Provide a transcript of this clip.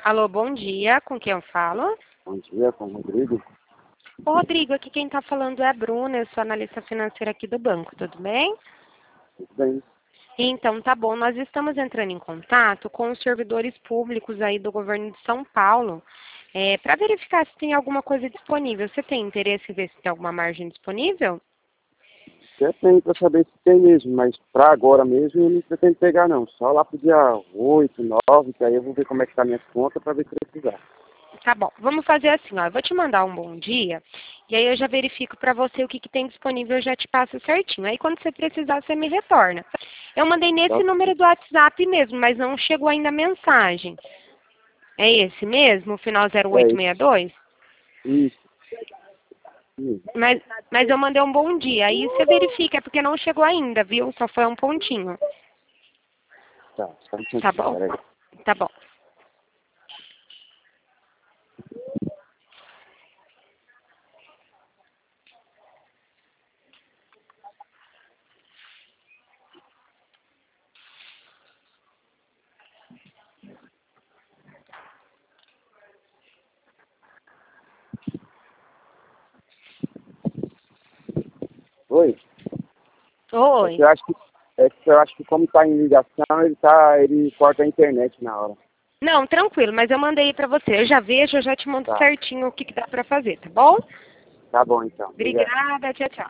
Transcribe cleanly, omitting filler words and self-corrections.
Alô, bom dia. Com quem eu falo? Bom dia, com o Rodrigo. Ô, Rodrigo, aqui quem está falando é a Bruna, eu sou analista financeira aqui do banco, tudo bem? Tudo bem? Então, tá bom. Nós estamos entrando em contato com os servidores públicos aí do governo de São Paulo, para verificar se tem alguma coisa disponível. Você tem interesse em ver se tem alguma margem disponível? Até tem para saber se tem mesmo, mas para agora mesmo eu não pretendo pegar não. Só lá pro dia 8, 9, que aí eu vou ver como é que tá minhas contas para ver se precisar. Tá bom, vamos fazer assim, ó. Eu vou te mandar um bom dia e aí eu já verifico para você o que tem disponível, eu já te passo certinho. Aí quando você precisar, você me retorna. Eu mandei nesse Tá? número do WhatsApp mesmo, mas não chegou ainda a mensagem. É esse mesmo, o final É 0862? isso. Isso. Mas eu mandei um bom dia. Aí você verifica, é porque não chegou ainda, viu? Só foi um pontinho. Tá, só um Tá instantinho, bom? peraí. Tá bom. Oi? É Oi. que eu acho que, como tá em ligação, ele corta a internet na hora. Não, tranquilo, mas eu mandei para você. Eu já vejo, eu já te mando Tá, certinho o que dá para fazer, tá bom? tá bom então. Obrigado. Obrigada, tchau, tchau.